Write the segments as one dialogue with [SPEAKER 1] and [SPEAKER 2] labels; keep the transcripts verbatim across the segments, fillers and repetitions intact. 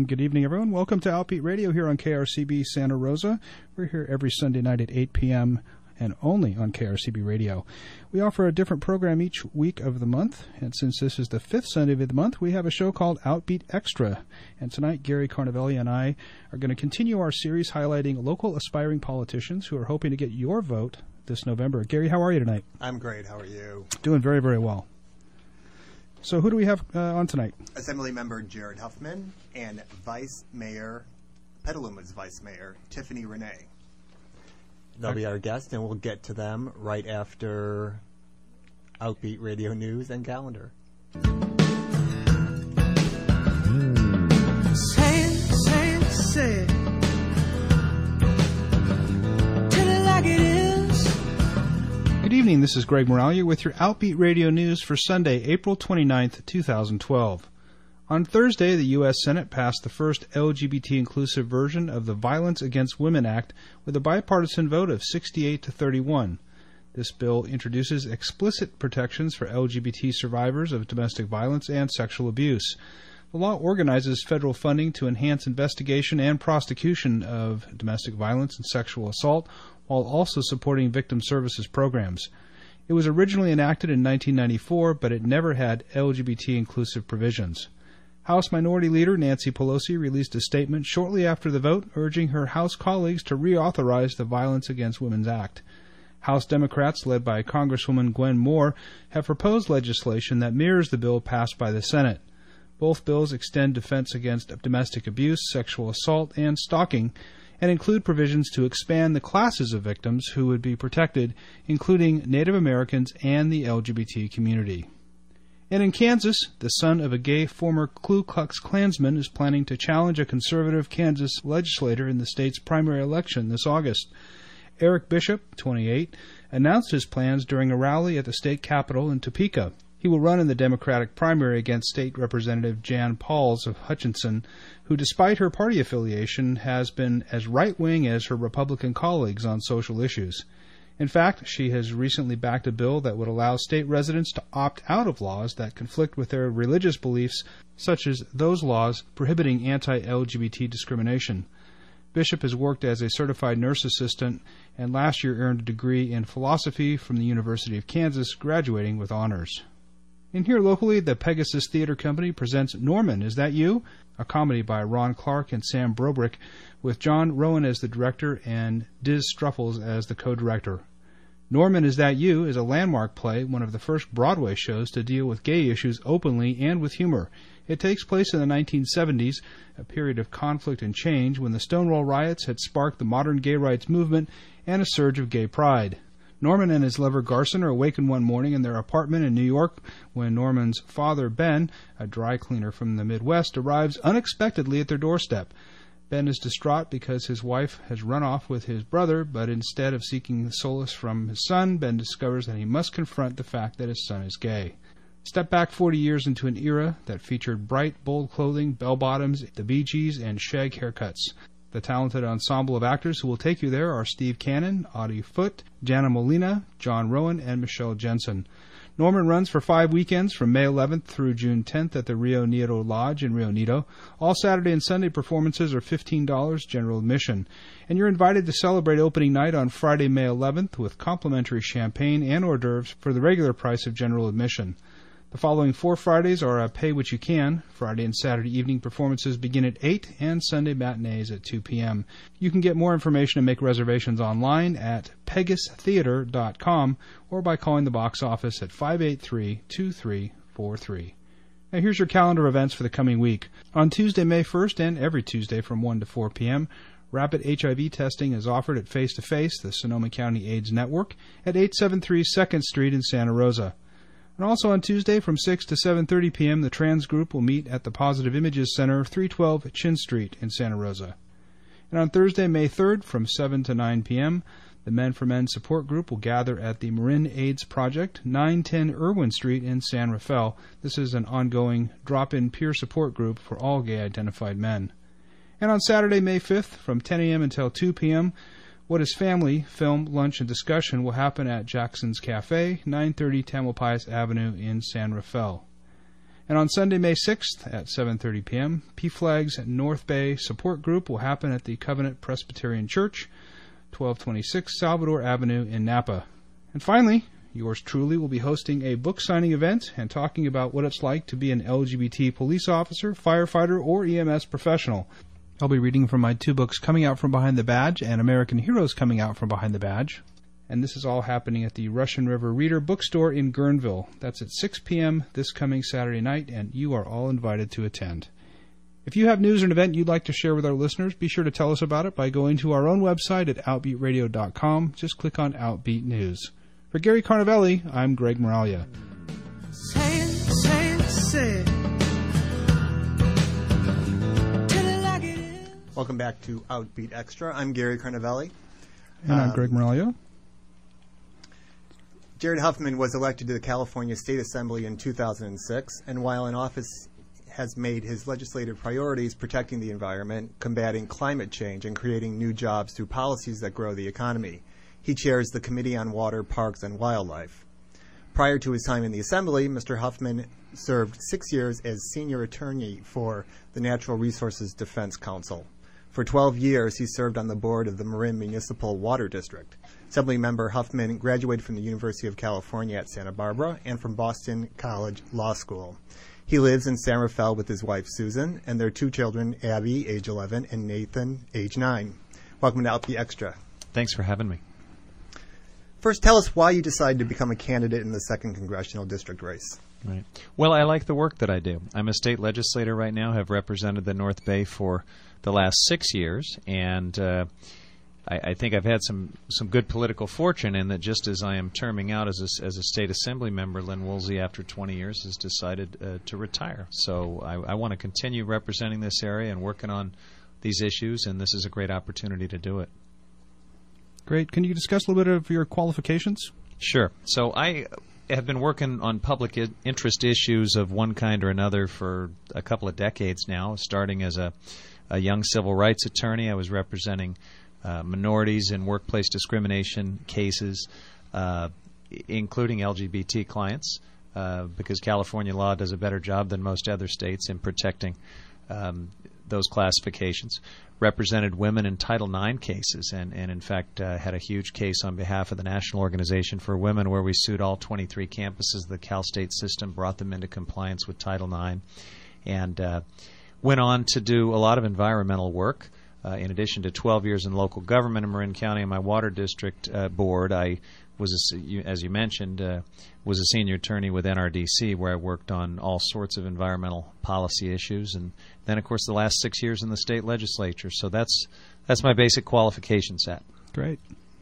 [SPEAKER 1] And good evening, everyone. Welcome to Outbeat Radio here on K R C B Santa Rosa. We're here every Sunday night at eight p.m. and only on K R C B Radio. We offer a different program each week of the month, and since this is the fifth Sunday of the month, we have a show called Outbeat Extra. And tonight, Gary Carnavelli and I are going to continue our series highlighting local aspiring politicians who are hoping to get your vote this November. Gary, how are you tonight?
[SPEAKER 2] I'm great. How are you?
[SPEAKER 1] Doing very, very well. So who do we have uh, on tonight?
[SPEAKER 2] Assembly Member Jared Huffman and Vice Mayor, Petaluma's Vice Mayor, Tiffany Renee.
[SPEAKER 3] They'll be our guest, and we'll get to them right after Outbeat Radio News and Calendar.
[SPEAKER 4] Say it, say it, say it. Tell it like it is.
[SPEAKER 1] Good evening, this is Greg Moralia with your Outbeat Radio News for Sunday, April twenty-ninth, twenty twelve. On Thursday, the U S Senate passed the first L G B T-inclusive version of the Violence Against Women Act with a bipartisan vote of sixty-eight to thirty-one. This bill introduces explicit protections for L G B T survivors of domestic violence and sexual abuse. The law organizes federal funding to enhance investigation and prosecution of domestic violence and sexual assault, while also supporting victim services programs. It was originally enacted in nineteen ninety-four, but it never had L G B T-inclusive provisions. House Minority Leader Nancy Pelosi released a statement shortly after the vote urging her House colleagues to reauthorize the Violence Against Women Act. House Democrats, led by Congresswoman Gwen Moore, have proposed legislation that mirrors the bill passed by the Senate. Both bills extend defense against domestic abuse, sexual assault, and stalking, and include provisions to expand the classes of victims who would be protected, including Native Americans and the L G B T community. And in Kansas, the son of a gay former Ku Klux Klansman is planning to challenge a conservative Kansas legislator in the state's primary election this August. Eric Bishop, twenty-eight, announced his plans during a rally at the state capitol in Topeka. He will run in the Democratic primary against State Representative Jan Pauls of Hutchinson, who, despite her party affiliation, has been as right-wing as her Republican colleagues on social issues. In fact, she has recently backed a bill that would allow state residents to opt out of laws that conflict with their religious beliefs, such as those laws prohibiting anti-L G B T discrimination. Bishop has worked as a certified nurse assistant and last year earned a degree in philosophy from the University of Kansas, graduating with honors. And here locally, the Pegasus Theater Company presents Norman, Is That You?, a comedy by Ron Clark and Sam Brobrick, with John Rowan as the director and Diz Struffles as the co-director. Norman, Is That You? Is a landmark play, one of the first Broadway shows to deal with gay issues openly and with humor. It takes place in the nineteen seventies, a period of conflict and change when the Stonewall riots had sparked the modern gay rights movement and a surge of gay pride. Norman and his lover Garson are awakened one morning in their apartment in New York when Norman's father, Ben, a dry cleaner from the Midwest, arrives unexpectedly at their doorstep. Ben is distraught because his wife has run off with his brother, but instead of seeking solace from his son, Ben discovers that he must confront the fact that his son is gay. Step back forty years into an era that featured bright, bold clothing, bell-bottoms, the Bee Gees, and shag haircuts. The talented ensemble of actors who will take you there are Steve Cannon, Audie Foote, Jana Molina, John Rowan, and Michelle Jensen. Norman runs for five weekends from May eleventh through June tenth at the Rio Nieto Lodge in Rio Nieto. All Saturday and Sunday performances are fifteen dollars general admission. And you're invited to celebrate opening night on Friday, May eleventh with complimentary champagne and hors d'oeuvres for the regular price of general admission. The following four Fridays are a pay what you can. Friday and Saturday evening performances begin at eight and Sunday matinees at two p.m. You can get more information and make reservations online at pegas theater dot com or by calling the box office at five eight three, two three four three. Now here's your calendar events for the coming week. On Tuesday, May first, and every Tuesday from one to four p.m., rapid H I V testing is offered at Face to Face, the Sonoma County AIDS Network, at eight seventy-three second Street in Santa Rosa. And also on Tuesday from six to seven thirty p.m., the trans group will meet at the Positive Images Center, three twelve Chin Street in Santa Rosa. And on Thursday, May third, from seven to nine p.m., the Men for Men support group will gather at the Marin AIDS Project, nine ten Irwin Street in San Rafael. This is an ongoing drop-in peer support group for all gay-identified men. And on Saturday, May fifth, from ten a.m. until two p.m., What is Family? Film, lunch, and discussion will happen at Jackson's Cafe, nine thirty Tamalpais Avenue in San Rafael. And on Sunday, May sixth at seven thirty p.m., P F L A G's North Bay Support Group will happen at the Covenant Presbyterian Church, twelve twenty-six Salvador Avenue in Napa. And finally, yours truly will be hosting a book signing event and talking about what it's like to be an L G B T police officer, firefighter, or E M S professional. I'll be reading from my two books, Coming Out From Behind the Badge and American Heroes Coming Out From Behind the Badge. And this is all happening at the Russian River Reader Bookstore in Guerneville. That's at six p.m. this coming Saturday night, and you are all invited to attend. If you have news or an event you'd like to share with our listeners, be sure to tell us about it by going to our own website at outbeat radio dot com. Just click on Outbeat News. For Gary Carnavelli, I'm Greg Moralia.
[SPEAKER 4] Say it, say it, say it. Tell it like it is.
[SPEAKER 2] Welcome back to Outbeat Extra. I'm Gary Carnavelli.
[SPEAKER 1] And I'm
[SPEAKER 2] Um,
[SPEAKER 1] Greg Moralia.
[SPEAKER 2] Jared Huffman was elected to the California State Assembly in two thousand six, and while in office has made his legislative priorities protecting the environment, combating climate change, and creating new jobs through policies that grow the economy. He chairs the Committee on Water, Parks, and Wildlife. Prior to his time in the Assembly, Mister Huffman served six years as senior attorney for the Natural Resources Defense Council. For twelve years, he served on the board of the Marin Municipal Water District. Assemblymember Huffman graduated from the University of California at Santa Barbara and from Boston College Law School. He lives in San Rafael with his wife, Susan, and their two children, Abby, age eleven, and Nathan, age nine. Welcome to Outbeat Extra.
[SPEAKER 5] Thanks for having me.
[SPEAKER 2] First, tell us why you decided to become a candidate in the second Congressional District race.
[SPEAKER 5] Right. Well, I like the work that I do. I'm a state legislator right now, have represented the North Bay for the last six years, and uh, I, I think I've had some, some good political fortune in that just as I am terming out as a, as a state assembly member, Lynn Woolsey, after twenty years, has decided uh, to retire. So I, I want to continue representing this area and working on these issues, and this is a great opportunity to do it.
[SPEAKER 1] Great. Can you discuss a little bit of your qualifications?
[SPEAKER 5] Sure. So I have been working on public I- interest issues of one kind or another for a couple of decades now, starting as a, a young civil rights attorney. I was representing uh, minorities in workplace discrimination cases, uh, I- including L G B T clients, uh, because California law does a better job than most other states in protecting um, those classifications. Represented women in Title nine cases, and, and in fact uh, had a huge case on behalf of the National Organization for Women where we sued all twenty-three campuses of the Cal State system, brought them into compliance with Title nine, and uh, went on to do a lot of environmental work. Uh, in addition to twelve years in local government in Marin County and my water district uh, board, I was, a, as you mentioned, uh, was a senior attorney with N R D C, where I worked on all sorts of environmental policy issues, and then, of course, the last six years in the state legislature. So that's that's my basic qualification set.
[SPEAKER 1] Great.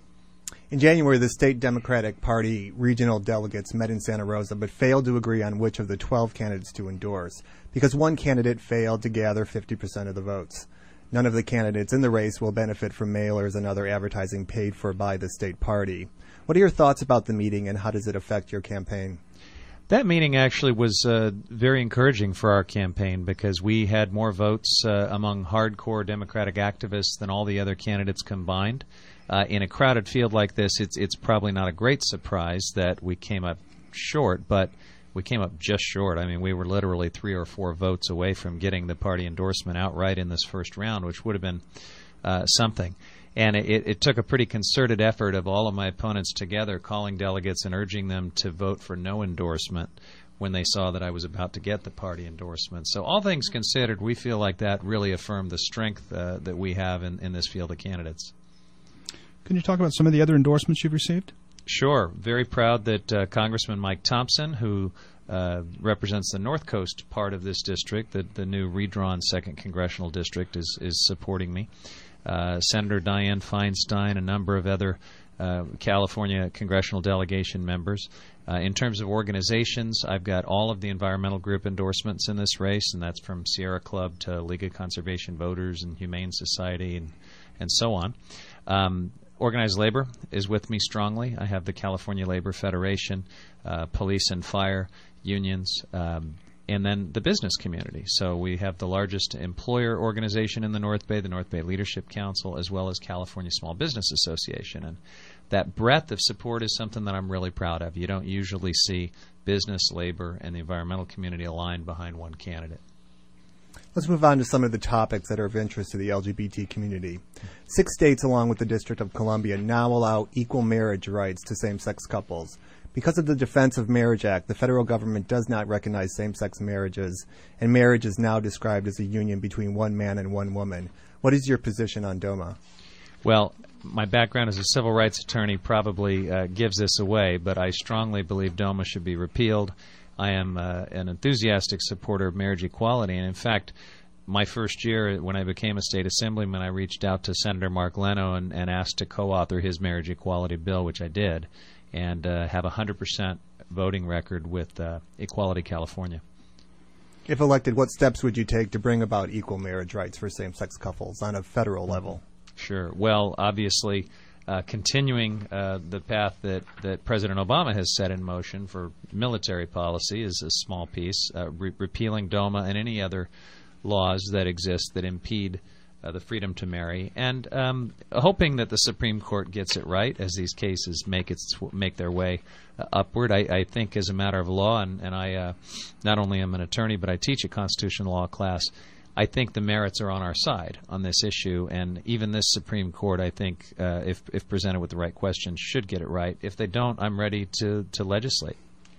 [SPEAKER 2] In January, the state Democratic Party regional delegates met in Santa Rosa but failed to agree on which of the twelve candidates to endorse because one candidate failed to gather fifty percent of the votes. None of the candidates in the race will benefit from mailers and other advertising paid for by the state party. What are your thoughts about the meeting, and how does it affect your campaign?
[SPEAKER 5] That meeting actually was uh, very encouraging for our campaign because we had more votes uh, among hardcore Democratic activists than all the other candidates combined. Uh, in a crowded field like this, it's it's probably not a great surprise that we came up short, but we came up just short. I mean, we were literally three or four votes away from getting the party endorsement outright in this first round, which would have been uh, something. And it, it took a pretty concerted effort of all of my opponents together, calling delegates and urging them to vote for no endorsement when they saw that I was about to get the party endorsement. So all things considered, we feel like that really affirmed the strength uh, that we have in, in this field of candidates.
[SPEAKER 1] Can you talk about some of the other endorsements you've received?
[SPEAKER 5] Sure. Very proud that uh, Congressman Mike Thompson, who uh, represents the North Coast part of this district, the, the new redrawn second congressional district, is, is supporting me. Uh, Senator Dianne Feinstein, a number of other uh, California congressional delegation members. Uh, in terms of organizations, I've got all of the environmental group endorsements in this race, and that's from Sierra Club to League of Conservation Voters and Humane Society and, and so on. Um, Organized labor is with me strongly. I have the California Labor Federation, uh, police and fire, unions, um, and then the business community. So we have the largest employer organization in the North Bay, the North Bay Leadership Council, as well as California Small Business Association. And that breadth of support is something that I'm really proud of. You don't usually see business, labor, and the environmental community aligned behind one candidate.
[SPEAKER 2] Let's move on to some of the topics that are of interest to the L G B T community. Six states, along with the District of Columbia, now allow equal marriage rights to same-sex couples. Because of the Defense of Marriage Act, the federal government does not recognize same-sex marriages, and marriage is now described as a union between one man and one woman. What is your position on DOMA?
[SPEAKER 5] Well, my background as a civil rights attorney probably uh, gives this away, but I strongly believe DOMA should be repealed. I am uh, an enthusiastic supporter of marriage equality, and in fact, my first year when I became a state assemblyman, I reached out to Senator Mark Leno and, and asked to co-author his marriage equality bill, which I did, and uh, have a one hundred percent voting record with uh, Equality California.
[SPEAKER 2] If elected, what steps would you take to bring about equal marriage rights for same-sex couples on a federal level?
[SPEAKER 5] Sure. Well, obviously, uh, continuing uh, the path that, that President Obama has set in motion for military policy is a small piece. Uh, re- repealing DOMA and any other laws that exist that impede uh, the freedom to marry, and um, hoping that the Supreme Court gets it right as these cases make its make their way uh, upward. I, I think, as a matter of law, and, and I uh, not only am an attorney, but I teach a constitutional law class. I think the merits are on our side on this issue, and even this Supreme Court, I think, uh, if if presented with the right questions, should get it right. If they don't, I'm ready to to legislate.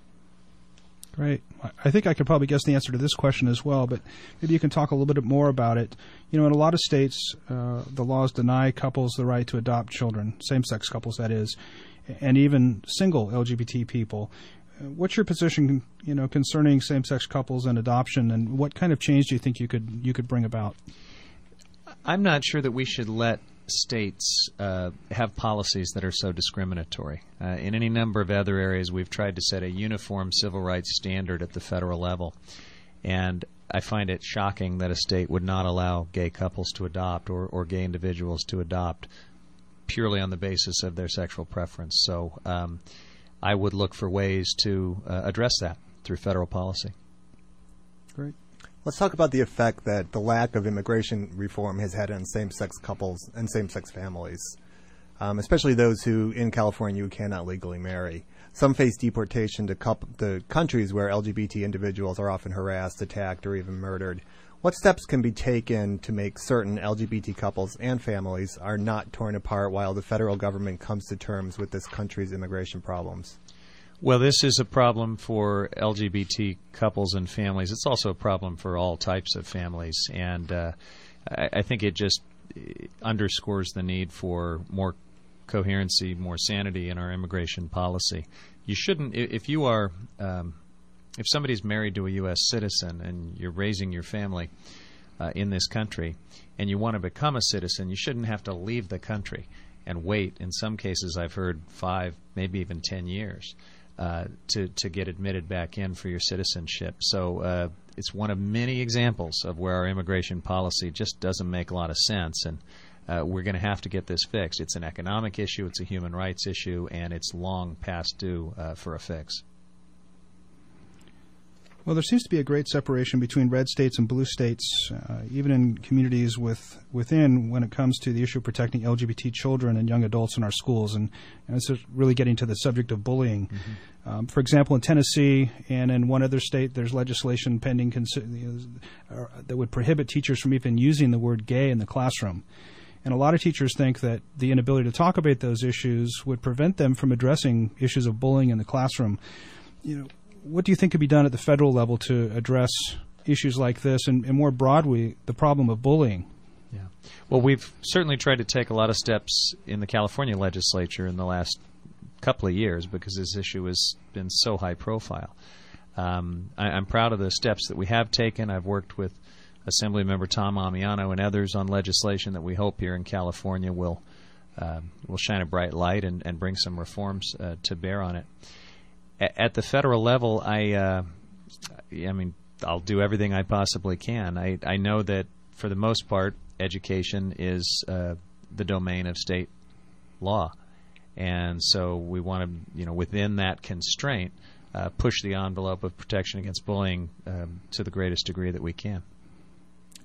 [SPEAKER 1] Great. I think I could probably guess the answer to this question as well, but maybe you can talk a little bit more about it. You know, in a lot of states, uh, the laws deny couples the right to adopt children, same-sex couples, that is, and even single L G B T people. What's your position, you know, concerning same-sex couples and adoption, and what kind of change do you think you could you could bring about?
[SPEAKER 5] I'm not sure that we should let states uh, have policies that are so discriminatory. Uh, in any number of other areas, we've tried to set a uniform civil rights standard at the federal level, and I find it shocking that a state would not allow gay couples to adopt or, or gay individuals to adopt purely on the basis of their sexual preference. So um, I would look for ways to uh, address that through federal policy.
[SPEAKER 1] Great.
[SPEAKER 2] Let's talk about the effect that the lack of immigration reform has had on same-sex couples and same-sex families, um, especially those who, in California, who cannot legally marry. Some face deportation to, coup- to countries where L G B T individuals are often harassed, attacked, or even murdered. What steps can be taken to make certain L G B T couples and families are not torn apart while the federal government comes to terms with this country's immigration problems?
[SPEAKER 5] Well, this is a problem for L G B T couples and families. It's also a problem for all types of families, and uh, I, I think it just underscores the need for more coherency, more sanity in our immigration policy. You shouldn't, if you are, um, if somebody's married to a U S citizen and you're raising your family uh, in this country and you want to become a citizen, you shouldn't have to leave the country and wait. In some cases, I've heard five, maybe even ten years. Uh, to, to get admitted back in for your citizenship. So uh, it's one of many examples of where our immigration policy just doesn't make a lot of sense, and uh, we're going to have to get this fixed. It's an economic issue, it's a human rights issue, and it's long past due uh, for a fix.
[SPEAKER 1] Well, there seems to be a great separation between red states and blue states, uh, even in communities with within when it comes to the issue of protecting L G B T children and young adults in our schools. And, and this is really getting to the subject of bullying. Mm-hmm. Um, for example, in Tennessee and in one other state, there's legislation pending consi- uh, that would prohibit teachers from even using the word gay in the classroom. And a lot of teachers think that the inability to talk about those issues would prevent them from addressing issues of bullying in the classroom. You know, what do you think could be done at the federal level to address issues like this and, and more broadly, the problem of bullying?
[SPEAKER 5] Yeah. Well, we've certainly tried to take a lot of steps in the California legislature in the last couple of years because this issue has been so high profile. Um, I, I'm proud of the steps that we have taken. I've worked with Assemblymember Tom Amiano and others on legislation that we hope here in California will uh, will shine a bright light and, and bring some reforms uh, to bear on it. At the federal level, I, uh, I mean, I'll do everything I possibly can. I, I know that for the most part, education is uh, the domain of state law, and so we want to, you know, within that constraint, uh, push the envelope of protection against bullying um, to the greatest degree that we can.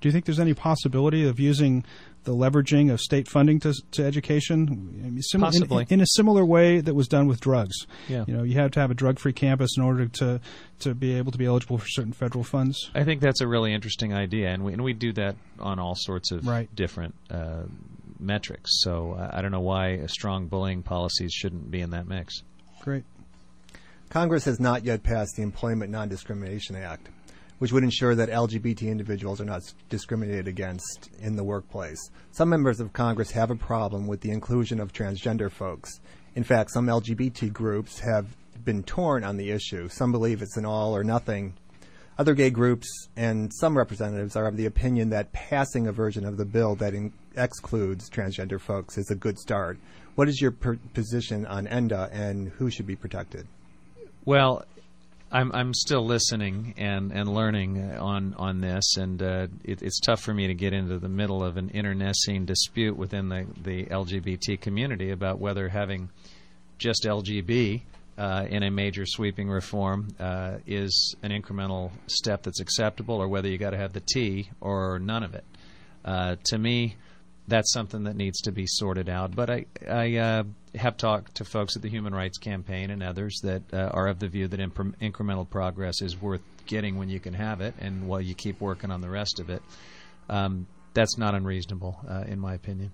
[SPEAKER 1] Do you think there's any possibility of using the leveraging of state funding to, to education? I mean, sim-
[SPEAKER 5] Possibly.
[SPEAKER 1] In, in a similar way that was done with drugs.
[SPEAKER 5] Yeah.
[SPEAKER 1] You know, you have to have a drug-free campus in order to, to be able to be eligible for certain federal funds.
[SPEAKER 5] I think that's a really interesting idea, and we, and we do that on all sorts of
[SPEAKER 1] Right.
[SPEAKER 5] different uh, metrics. So uh, I don't know why a strong bullying policies shouldn't be in that mix.
[SPEAKER 1] Great.
[SPEAKER 2] Congress has not yet passed the Employment Non-Discrimination Act, which would ensure that L G B T individuals are not discriminated against in the workplace. Some members of Congress have a problem with the inclusion of transgender folks. In fact, some L G B T groups have been torn on the issue. Some believe it's an all or nothing. Other gay groups and some representatives are of the opinion that passing a version of the bill that in- excludes transgender folks is a good start. What is your per- position on E N D A and who should be protected?
[SPEAKER 5] Well, I'm I'm still listening and, and learning on on this, and uh, it, it's tough for me to get into the middle of an internecine dispute within the, the L G B T community about whether having just L G B uh, in a major sweeping reform uh, is an incremental step that's acceptable, or whether you got to have the T or none of it. Uh, to me, that's something that needs to be sorted out. But I, I uh, have talked to folks at the Human Rights Campaign and others that uh, are of the view that imp- incremental progress is worth getting when you can have it, and while you keep working on the rest of it. Um, that's not unreasonable, uh, in my opinion.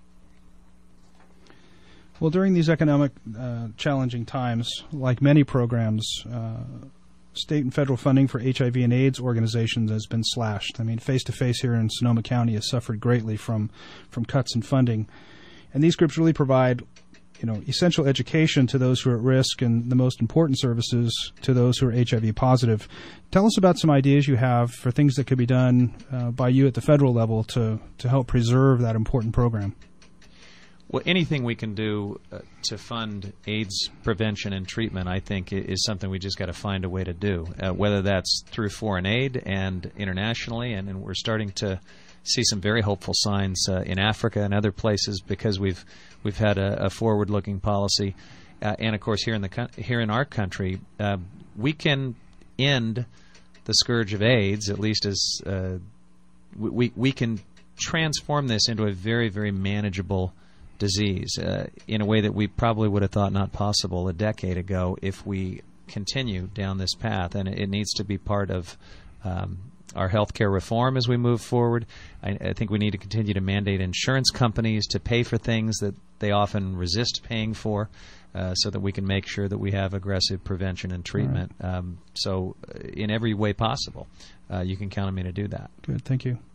[SPEAKER 1] Well, during these economic uh, challenging times, like many programs, uh, state and federal funding for H I V and AIDS organizations has been slashed. I mean, Face-to-Face here in Sonoma County has suffered greatly from, from cuts in funding. And these groups really provide, you know, essential education to those who are at risk and the most important services to those who are H I V positive. Tell us about some ideas you have for things that could be done uh, by you at the federal level to, to help preserve that important program.
[SPEAKER 5] Well, anything we can do uh, to fund AIDS prevention and treatment, I think, is something we just got to find a way to do, uh, whether that's through foreign aid and internationally. And, and we're starting to see some very hopeful signs uh, in Africa and other places because we've we've had a, a forward-looking policy. Uh, and, of course, here in the here in our country, uh, we can end the scourge of AIDS, at least as uh, we, we can transform this into a very, very manageable disease uh, in a way that we probably would have thought not possible a decade ago if we continue down this path. And it needs to be part of um, our healthcare reform as we move forward. I, I think we need to continue to mandate insurance companies to pay for things that they often resist paying for, uh, so that we can make sure that we have aggressive prevention and treatment. Right. Um, so uh, in every way possible, uh, you can count on me to do that.
[SPEAKER 1] Good. Thank you.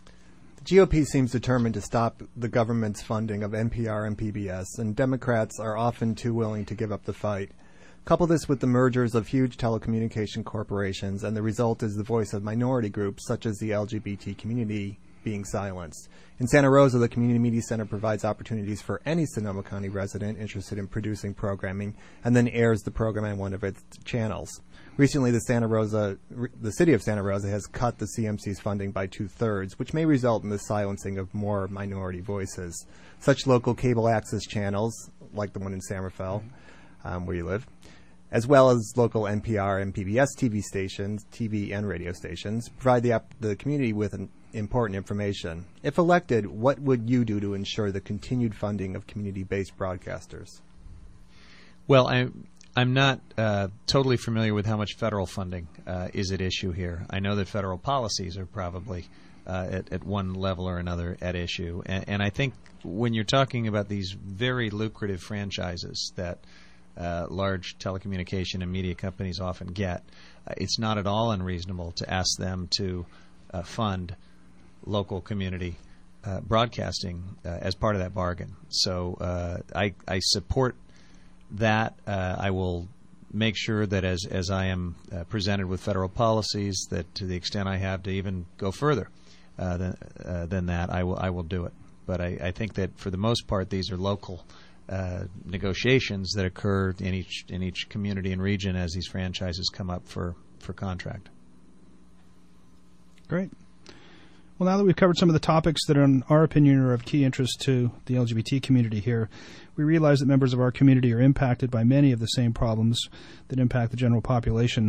[SPEAKER 2] G O P seems determined to stop the government's funding of N P R and P B S, and Democrats are often too willing to give up the fight. Couple this with the mergers of huge telecommunication corporations, and the result is the voice of minority groups such as the L G B T community being silenced. In Santa Rosa, the Community Media Center provides opportunities for any Sonoma County resident interested in producing programming, and then airs the program on one of its channels. Recently, the Santa Rosa, the city of Santa Rosa has cut the C M C's funding by two-thirds, which may result in the silencing of more minority voices. Such local cable access channels, like the one in San Rafael, um, where you live, as well as local N P R and P B S T V stations, T V and radio stations, provide the, the community with an important information. If elected, what would you do to ensure the continued funding of community-based broadcasters?
[SPEAKER 5] Well, I... I'm not uh, totally familiar with how much federal funding uh, is at issue here. I know that federal policies are probably uh, at, at one level or another at issue. And, and I think when you're talking about these very lucrative franchises that uh, large telecommunication and media companies often get, uh, it's not at all unreasonable to ask them to uh, fund local community uh, broadcasting uh, as part of that bargain. So uh, I, I support that. uh, I will make sure that as as I am uh, presented with federal policies, that to the extent I have to even go further uh, than, uh, than that, I will I will do it. But I, I think that for the most part, these are local uh, negotiations that occur in each in each community and region as these franchises come up for, for contract.
[SPEAKER 1] Great. Well, now that we've covered some of the topics that, are, in our opinion, are of key interest to the L G B T community here, we realize that members of our community are impacted by many of the same problems that impact the general population.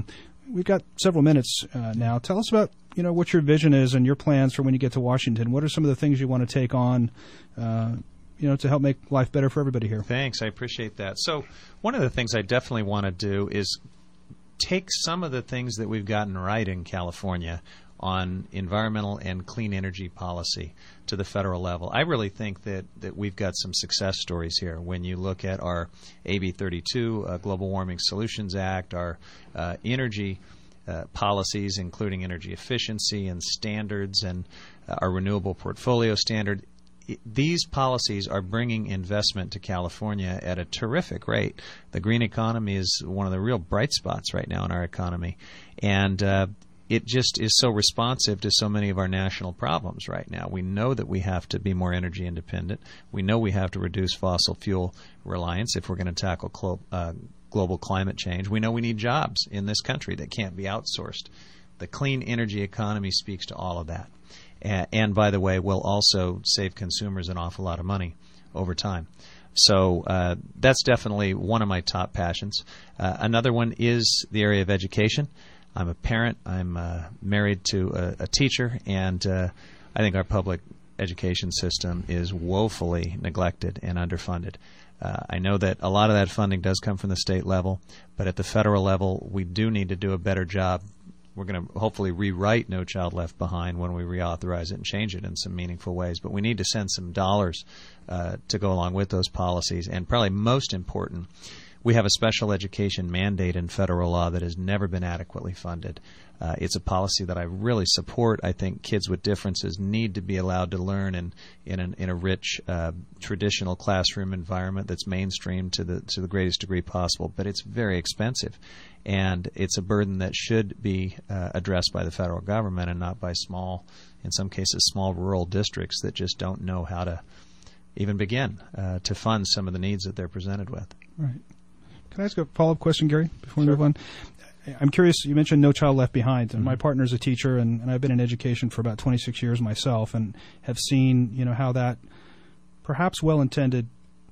[SPEAKER 1] we've got several minutes uh, now. Tell us about, you know, what your vision is and your plans for when you get to Washington. What are some of the things you want to take on, uh, you know, to help make life better for everybody here?
[SPEAKER 5] Thanks. I appreciate that. So one of the things I definitely want to do is take some of the things that we've gotten right in California on environmental and clean energy policy to the federal level. I really think that, that we've got some success stories here. When you look at our A B thirty-two, uh, Global Warming Solutions Act, our uh, energy uh, policies, including energy efficiency and standards, and uh, our renewable portfolio standard, I, these policies are bringing investment to California at a terrific rate. The green economy is one of the real bright spots right now in our economy. And uh, it just is so responsive to so many of our national problems right now. We know that we have to be more energy independent. We know we have to reduce fossil fuel reliance if we're going to tackle clo- uh, global climate change. We know we need jobs in this country that can't be outsourced. The clean energy economy speaks to all of that. A- and, by the way, will also save consumers an awful lot of money over time. So uh, that's definitely one of my top passions. Uh, another one is the area of education. I'm a parent. I'm uh, married to a, a teacher, and uh, I think our public education system is woefully neglected and underfunded. Uh, I know that a lot of that funding does come from the state level, but at the federal level, we do need to do a better job. We're going to hopefully rewrite No Child Left Behind when we reauthorize it and change it in some meaningful ways. But we need to send some dollars uh, to go along with those policies. And probably most important, we have a special education mandate in federal law that has never been adequately funded. Uh, it's a policy that I really support. I think kids with differences need to be allowed to learn in in, an, in a rich uh, traditional classroom environment that's mainstream to the to the greatest degree possible. But it's very expensive, and it's a burden that should be uh, addressed by the federal government and not by small, in some cases, small rural districts that just don't know how to even begin uh, to fund some of the needs that they're presented with.
[SPEAKER 1] Right. Can I ask a follow-up question, Gary, before
[SPEAKER 2] Sure.
[SPEAKER 1] we move on? I'm curious, you mentioned No Child Left Behind, and
[SPEAKER 5] Mm-hmm.
[SPEAKER 1] my partner's a teacher, and, and I've been in education for about twenty-six years myself, and have seen, you know, how that perhaps well-intended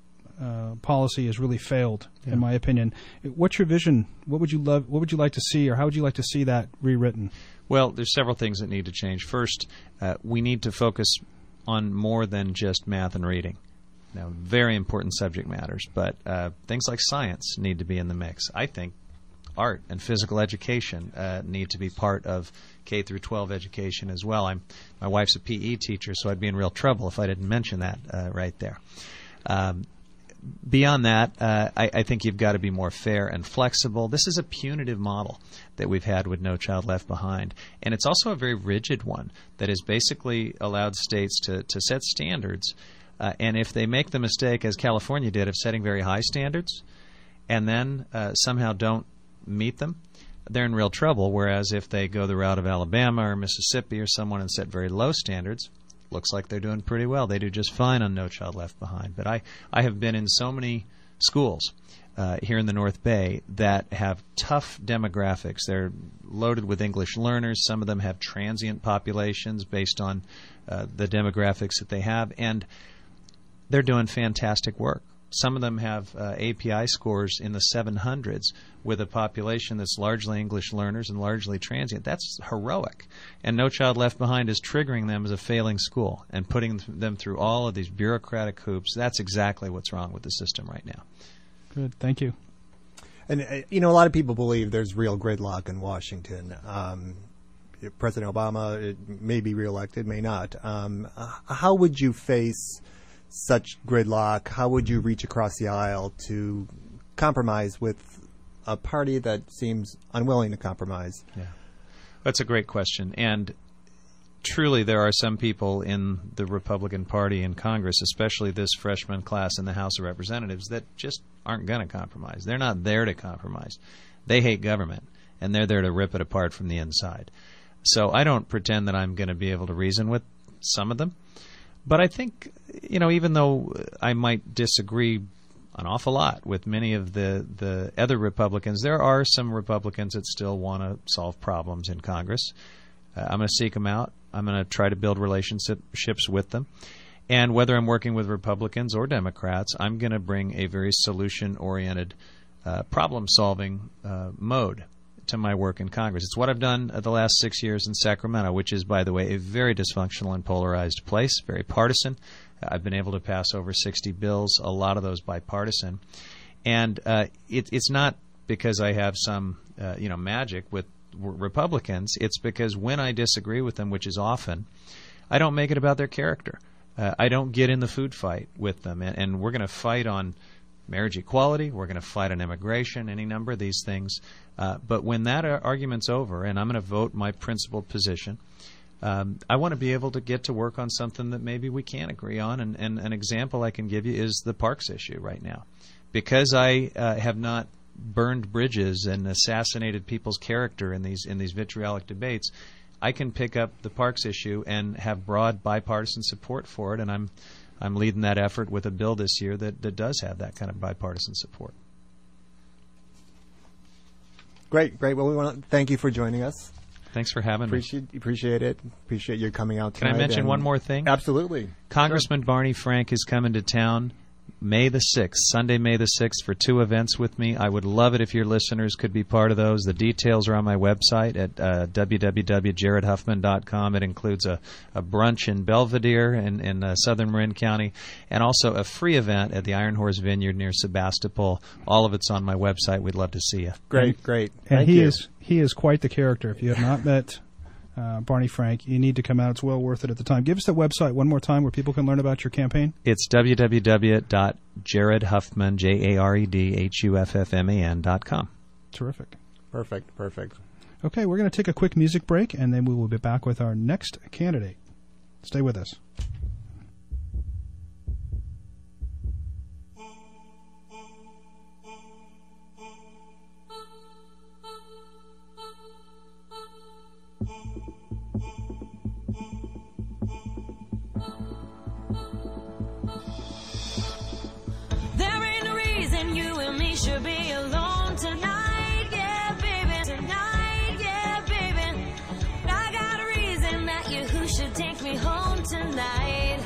[SPEAKER 1] uh, policy has really failed,
[SPEAKER 5] Yeah.
[SPEAKER 1] in my opinion. What's your vision? What would you love? What would you like to see, or how would you like to see that rewritten?
[SPEAKER 5] Well, there's several things that need to change. First, uh, we need to focus on more than just math and reading. Now, very important subject matters, but uh, things like science need to be in the mix. I think art and physical education uh, need to be part of K through twelve education as well. I'm my wife's a P E teacher, so I'd be in real trouble if I didn't mention that uh, right there. Um, beyond that, uh, I, I think you've got to be more fair and flexible. This is a punitive model that we've had with No Child Left Behind, and it's also a very rigid one that has basically allowed states to, to set standards. Uh, and if they make the mistake, as California did, of setting very high standards and then uh, somehow don't meet them, they're in real trouble. Whereas if they go the route of Alabama or Mississippi or someone and set very low standards, looks like they're doing pretty well. They do just fine on No Child Left Behind. But I, I have been in so many schools uh, here in the North Bay that have tough demographics. They're loaded with English learners. Some of them have transient populations based on uh, the demographics that they have. And they're doing fantastic work. Some of them have uh, A P I scores in the seven hundreds with a population that's largely English learners and largely transient. That's heroic. And No Child Left Behind is triggering them as a failing school and putting them through all of these bureaucratic hoops. That's exactly what's wrong with the system right now.
[SPEAKER 1] Good. Thank you.
[SPEAKER 2] And, uh, you know, a lot of people believe there's real gridlock in Washington. Um, President Obama it may be reelected, may not. Um, how would you face such gridlock? How would you reach across the aisle to compromise with a party that seems unwilling to compromise?
[SPEAKER 5] Yeah, that's a great question. And truly, there are some people in the Republican Party in Congress, especially this freshman class in the House of Representatives, that just aren't going to compromise. They're not there to compromise. They hate government, and they're there to rip it apart from the inside. So I don't pretend that I'm going to be able to reason with some of them. But I think, you know, even though I might disagree an awful lot with many of the, the other Republicans, there are some Republicans that still want to solve problems in Congress. Uh, I'm going to seek them out. I'm going to try to build relationships with them. And whether I'm working with Republicans or Democrats, I'm going to bring a very solution-oriented uh, problem-solving uh, mode to my work in Congress. It's what I've done uh, the last six years in Sacramento, which is, by the way, a very dysfunctional and polarized place, very partisan. I've been able to pass over sixty bills, a lot of those bipartisan. And uh, it, it's not because I have some, uh, you know, magic with w- Republicans. It's because when I disagree with them, which is often, I don't make it about their character. Uh, I don't get in the food fight with them. And, and we're going to fight on marriage equality. We're going to fight on immigration, any number of these things. Uh, but when that uh, argument's over, and I'm going to vote my principled position, Um, I want to be able to get to work on something that maybe we can't agree on. And, and an example I can give you is the parks issue right now. Because I uh, have not burned bridges and assassinated people's character in these in these vitriolic debates, I can pick up the parks issue and have broad bipartisan support for it. And I'm I'm leading that effort with a bill this year that, that does have that kind of bipartisan support.
[SPEAKER 2] Great, great. Well, we want to thank you for joining us.
[SPEAKER 5] Thanks for having
[SPEAKER 2] appreciate,
[SPEAKER 5] me.
[SPEAKER 2] Appreciate it. Appreciate you coming out tonight.
[SPEAKER 5] Can I mention one more thing?
[SPEAKER 2] Absolutely.
[SPEAKER 5] Congressman sure. Barney Frank is coming to town May the sixth, Sunday, May the sixth, for two events with me. I would love it if your listeners could be part of those. The details are on my website at uh, w w w dot jared huffman dot com. It includes a, a brunch in Belvedere in, in uh, southern Marin County, and also a free event at the Iron Horse Vineyard near Sebastopol. All of it's on my website. We'd love to see you.
[SPEAKER 2] Great, great.
[SPEAKER 1] And
[SPEAKER 2] Thank
[SPEAKER 1] he
[SPEAKER 2] you.
[SPEAKER 1] is he is quite the character. If you have not met Uh, Barney Frank, you need to come out. It's well worth it at the time. Give us the website one more time where people can learn about your campaign.
[SPEAKER 5] It's w w w dot jared huffman, J A R E D H U F F M A N dot com.
[SPEAKER 1] Terrific.
[SPEAKER 2] Perfect, perfect.
[SPEAKER 1] Okay, we're going to take a quick music break, and then we will be back with our next candidate. Stay with us.
[SPEAKER 6] Should be alone tonight, yeah, baby. Tonight, yeah, baby. I got a reason that you who should take me home tonight.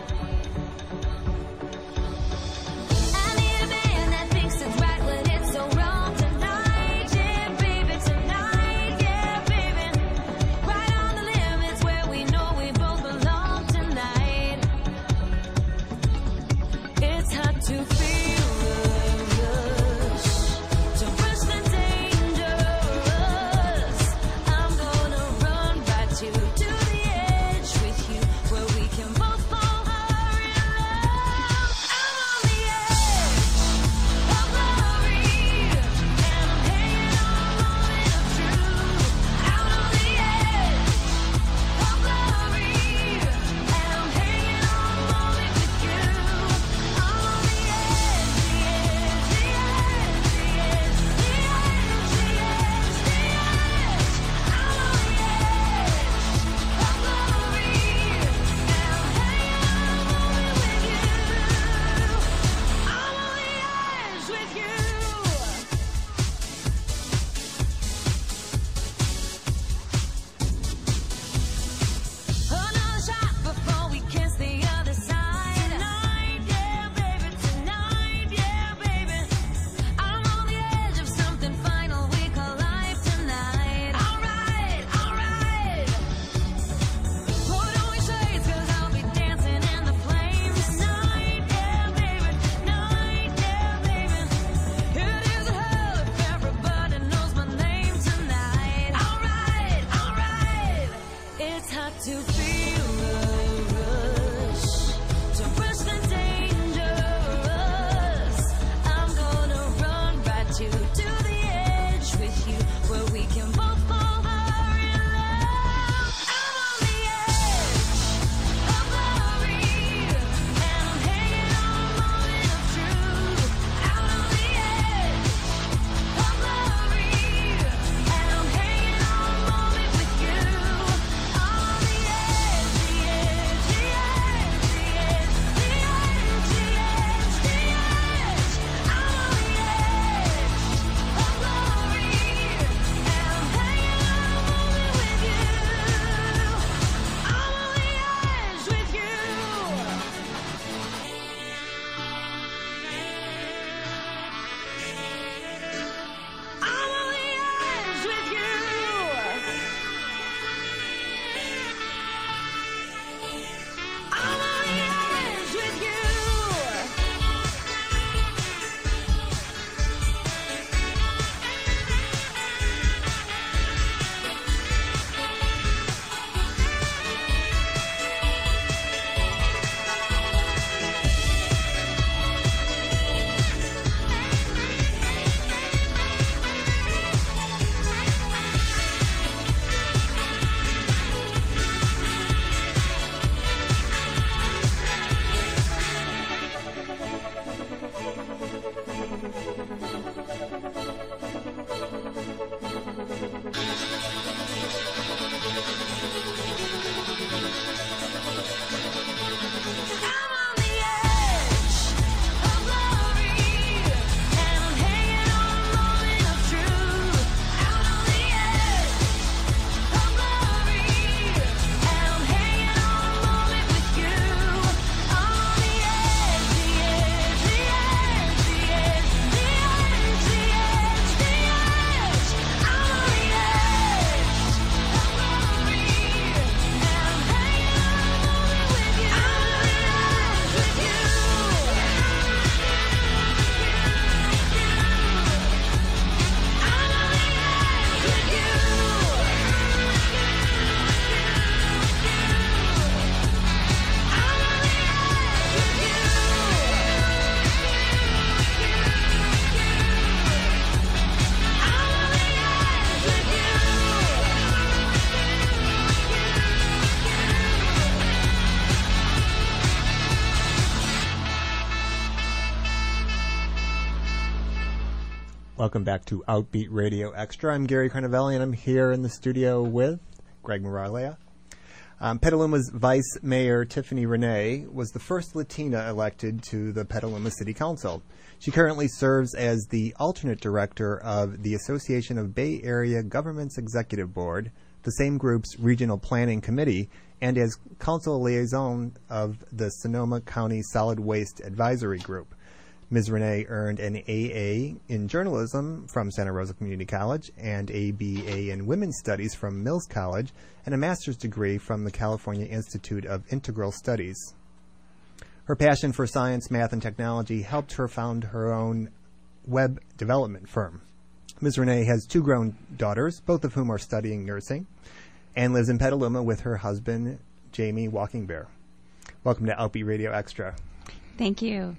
[SPEAKER 6] I need a man that thinks it's right when it's so wrong tonight, yeah, baby. Tonight, yeah, baby. Right on the limits where we know we both belong tonight. It's hard to feel. To the edge with you, where we can both
[SPEAKER 2] Welcome back to Outbeat Radio Extra. I'm Gary Carnavelli, and I'm here in the studio with Greg Moraglia. Um, Petaluma's Vice Mayor Tiffany Renee was the first Latina elected to the Petaluma City Council. She currently serves as the alternate director of the Association of Bay Area Governments Executive Board, the same group's regional planning committee, and as council liaison of the Sonoma County Solid Waste Advisory Group. Miz Renee earned an A A in journalism from Santa Rosa Community College and a B A in women's studies from Mills College and a master's degree from the California Institute of Integral Studies. Her passion for science, math, and technology helped her found her own web development firm. Miz Renee has two grown daughters, both of whom are studying nursing, and lives in Petaluma with her husband, Jamie Walking Bear. Welcome to Outbeat Radio Extra.
[SPEAKER 7] Thank you.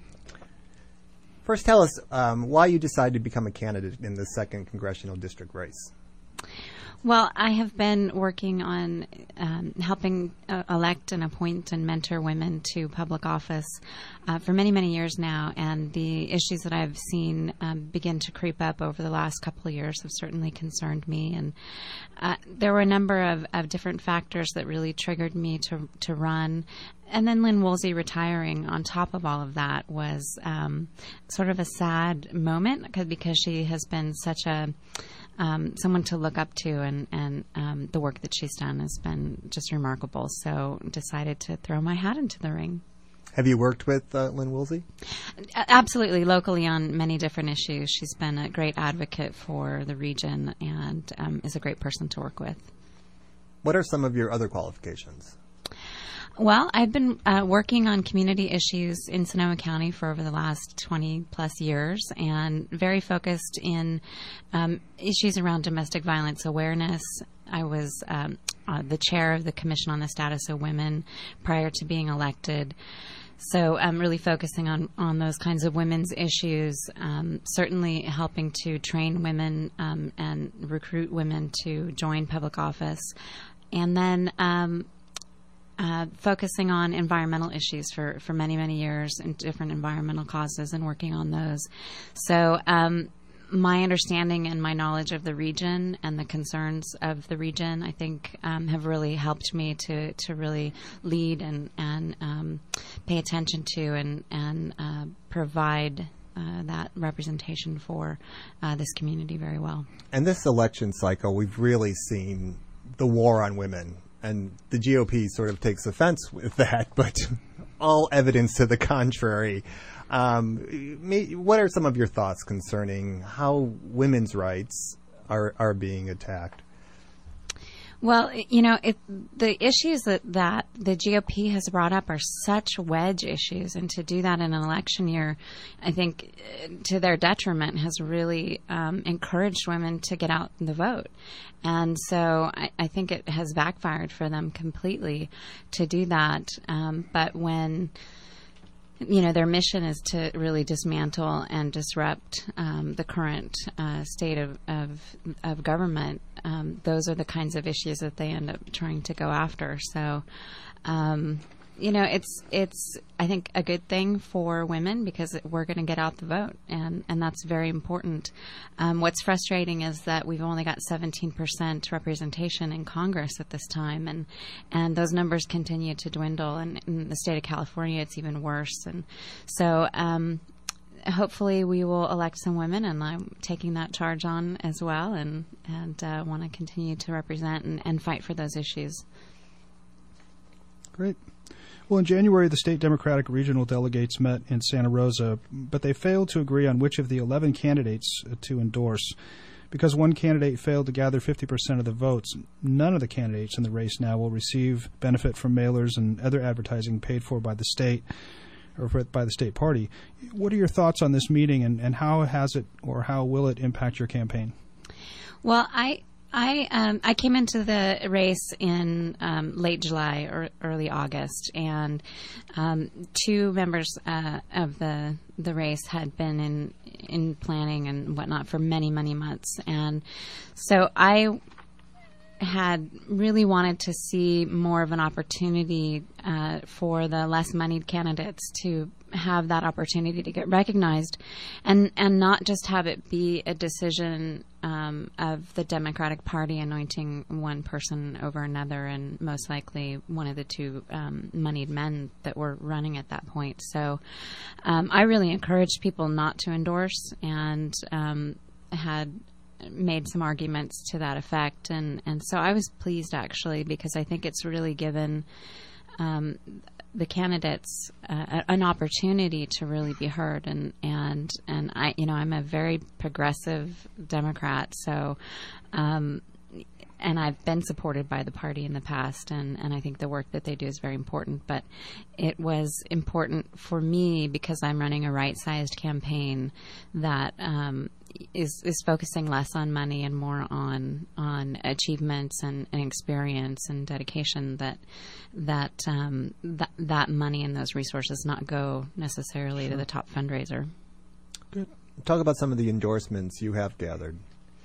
[SPEAKER 2] First, tell us um, why you decided to become a candidate in the second congressional district race.
[SPEAKER 7] Well, I have been working on um, helping uh, elect and appoint and mentor women to public office uh, for many, many years now, and the issues that I've seen um, begin to creep up over the last couple of years have certainly concerned me. And uh, there were a number of, of different factors that really triggered me to to run. And then Lynn Woolsey retiring on top of all of that was um, sort of a sad moment because she has been such a um, someone to look up to, and, and um, the work that she's done has been just remarkable. So decided to throw my hat into the ring.
[SPEAKER 2] Have you worked with uh, Lynn Woolsey?
[SPEAKER 7] Absolutely, locally on many different issues. She's been a great advocate for the region and um, is a great person to work with.
[SPEAKER 2] What are some of your other qualifications?
[SPEAKER 7] Well, I've been uh, working on community issues in Sonoma County for over the last twenty plus years, and very focused in um, issues around domestic violence awareness. I was um, uh, the chair of the Commission on the Status of Women prior to being elected. So I'm really focusing on, on those kinds of women's issues, um, certainly helping to train women um, and recruit women to join public office. And then um, Uh, focusing on environmental issues for, for many, many years and different environmental causes and working on those. So um, my understanding and my knowledge of the region and the concerns of the region, I think, um, have really helped me to, to really lead and, and um, pay attention to and, and uh, provide uh, that representation for uh, this community very well.
[SPEAKER 2] And this election cycle, we've really seen the war on women. And the G O P sort of takes offense with that, but all evidence to the contrary. Um, may, what are some of your thoughts concerning how women's rights are, are being attacked?
[SPEAKER 7] Well, you know, it, the issues that, that the G O P has brought up are such wedge issues, and to do that in an election year, I think, to their detriment, has really um, encouraged women to get out and the vote. And so I, I think it has backfired for them completely to do that. Um, but when you know, their mission is to really dismantle and disrupt um, the current uh, state of, of, of government. Um, those are the kinds of issues that they end up trying to go after. So, um, you know, it's, it's I think, a good thing for women because we're going to get out the vote, and, and that's very important. Um, what's frustrating is that we've only got seventeen percent representation in Congress at this time, and, and those numbers continue to dwindle. And in the state of California, it's even worse. And so um, hopefully we will elect some women, and I'm taking that charge on as well, and, and uh, want to continue to represent and, and fight for those issues.
[SPEAKER 1] Great. Well, in January, the state Democratic regional delegates met in Santa Rosa, but they failed to agree on which of the eleven candidates to endorse. Because one candidate failed to gather fifty percent of the votes, none of the candidates in the race now will receive benefit from mailers and other advertising paid for by the state or by the state party. What are your thoughts on this meeting, and, and how has it or how will it impact your campaign?
[SPEAKER 7] Well, I... I um, I came into the race in um, late July or early August, and um, two members uh, of the the race had been in in planning and whatnot for many many months, and so I had really wanted to see more of an opportunity uh, for the less moneyed candidates to have that opportunity to get recognized, and and not just have it be a decision um, of the Democratic Party anointing one person over another, and most likely one of the two um, moneyed men that were running at that point. So um, I really encouraged people not to endorse, and um, had made some arguments to that effect, and, and so I was pleased, actually, because I think it's really given um, the candidates uh, an opportunity to really be heard, and and and I you know I'm a very progressive Democrat, so um, and I've been supported by the party in the past, and, and I think the work that they do is very important. But it was important for me, because I'm running a right-sized campaign that um, is is focusing less on money and more on on achievements and, and experience and dedication, that that um, that that money and those resources not go necessarily
[SPEAKER 2] Sure.
[SPEAKER 7] to the top fundraiser.
[SPEAKER 2] Good. Talk about some of the endorsements you have gathered.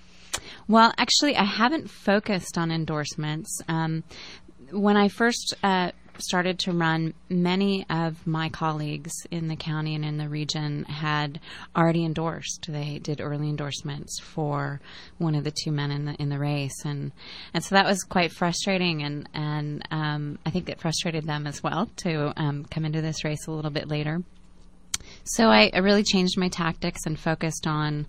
[SPEAKER 7] Well, actually, I haven't focused on endorsements. Um, when I first uh, started to run, many of my colleagues in the county and in the region had already endorsed. They did early endorsements for one of the two men in the in the race, and and so that was quite frustrating, and and um, I think it frustrated them as well to um, come into this race a little bit later. So I, I really changed my tactics and focused on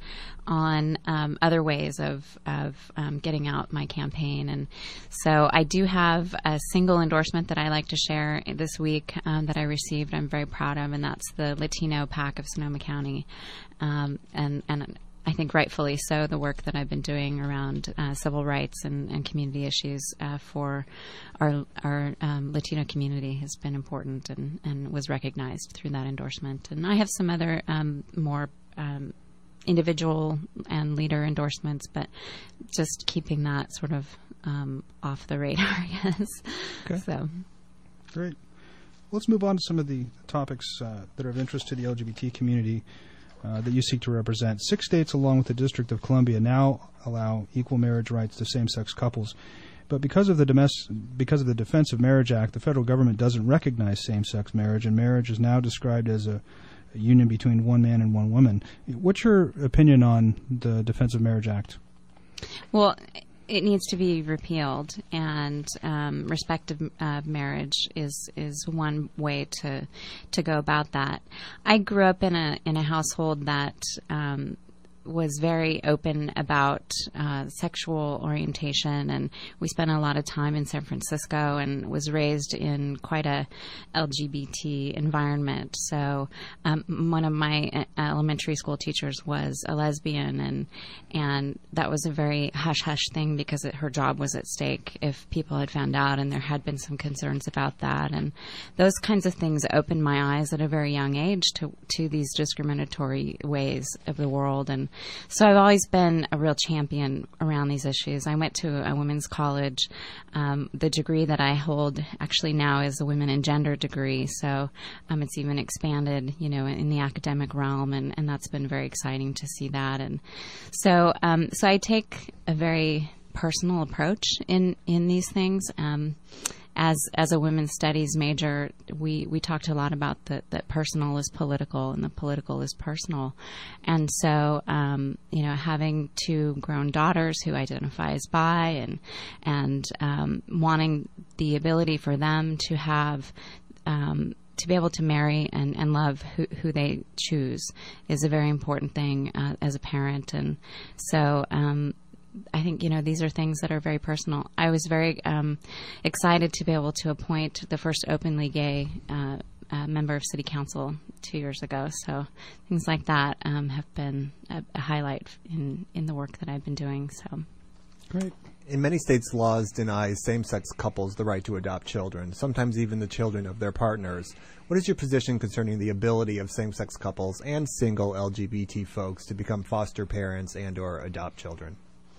[SPEAKER 7] on um, other ways of of um, getting out my campaign. And so I do have a single endorsement that I like to share this week um, that I received. I'm very proud of, and that's the Latino PAC of Sonoma County, um, and and. I think rightfully so, the work that I've been doing around uh, civil rights and, and community issues uh, for our our um, Latino community has been important, and, and was recognized through that endorsement. And I have some other um, more um, individual and leader endorsements, but just keeping that sort of um, off the radar, I guess.
[SPEAKER 1] Okay.
[SPEAKER 7] So.
[SPEAKER 1] Great. Let's move on to some of the topics uh, that are of interest to the L G B T community Uh, that you seek to represent. Six states, along with the District of Columbia, now allow equal marriage rights to same-sex couples. But because of the domestic, because of the Defense of Marriage Act, the federal government doesn't recognize same-sex marriage, and marriage is now described as a, a union between one man and one woman. What's your opinion on the Defense of Marriage Act?
[SPEAKER 7] Well, it needs to be repealed, and um, respect of uh, marriage is is one way to to go about that. I grew up in a in a household that um, was very open about uh, sexual orientation, and we spent a lot of time in San Francisco, and was raised in quite a L G B T environment. So um, one of my elementary school teachers was a lesbian, and and that was a very hush-hush thing, because it, her job was at stake if people had found out, and there had been some concerns about that. And those kinds of things opened my eyes at a very young age to, to these discriminatory ways of the world. And so I've always been a real champion around these issues. I went to a women's college. Um, the degree that I hold actually now is a women and gender degree, so um, it's even expanded, you know, in, in the academic realm, and, and that's been very exciting to see that. And so, um, so I take a very personal approach in in these things. Um, As as a women's studies major, we, we talked a lot about that that personal is political and the political is personal, and so um, you know, having two grown daughters who identify as bi, and and um, wanting the ability for them to have um, to be able to marry and, and love who, who they choose is a very important thing uh, as a parent. And so um, I think, you know, these are things that are very personal. I was very um, excited to be able to appoint the first openly gay uh, uh, member of City Council two years ago. So things like that um, have been a, a highlight in, in the work that I've been doing. So
[SPEAKER 1] Great.
[SPEAKER 2] In many states, laws deny same-sex couples the right to adopt children, sometimes even the children of their partners. What is your position concerning the ability of same-sex couples and single L G B T folks to become foster parents and or adopt children?